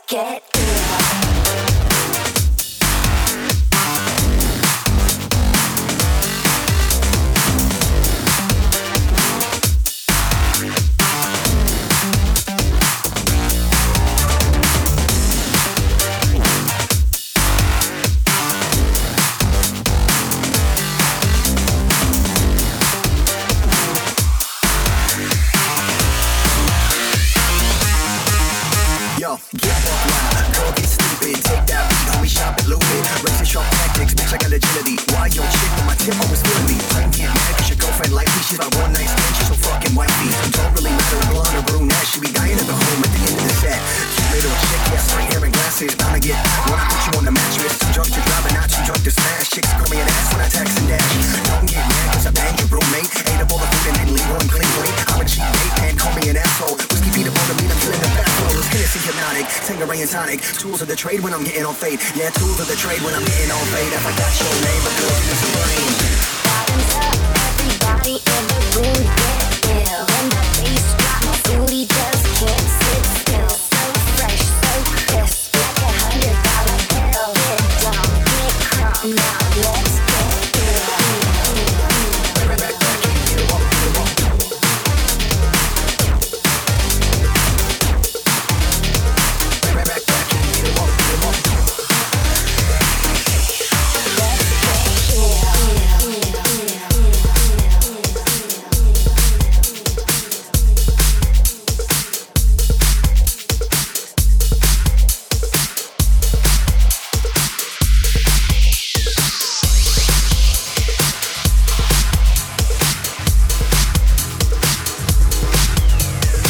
get ill. Get buck wild, go get stupid. Take that beat, homie, shop it, loop it. Razor sharp tactics, bitch, I got agility. Why your chick on my tip always feeling me? Don't get mad cause your girlfriend like me. She's about one night stand, she's so fucking wifey. Don't really matter, blonde or brunette. She be dying at the home at the end of the set. Cute little chick, yeah, straight hair and glasses. Bound to get when I put you on the mattress. Too drunk to drive and not too drunk to smash. Chicks call me an ass when I text and dash. Don't get mad cause I banged your roommate. Ate up all the food and then leave one clean plate. I'm a cheap date and call me an asshole. Whiskey beat up on the meat, I'm killing the fat rolls. Hennessy hypnotic, Tangeray and tonic. Tools of the trade when I'm getting on fade. Yeah, tools of the trade when I'm getting on fade. If I got your name, but good in the brain. Bottoms up, everybody in the room get ill. When the bass drop, my booty just can't sit still. So fresh, so crisp, like $100 bill. It don't get crumb. Now let's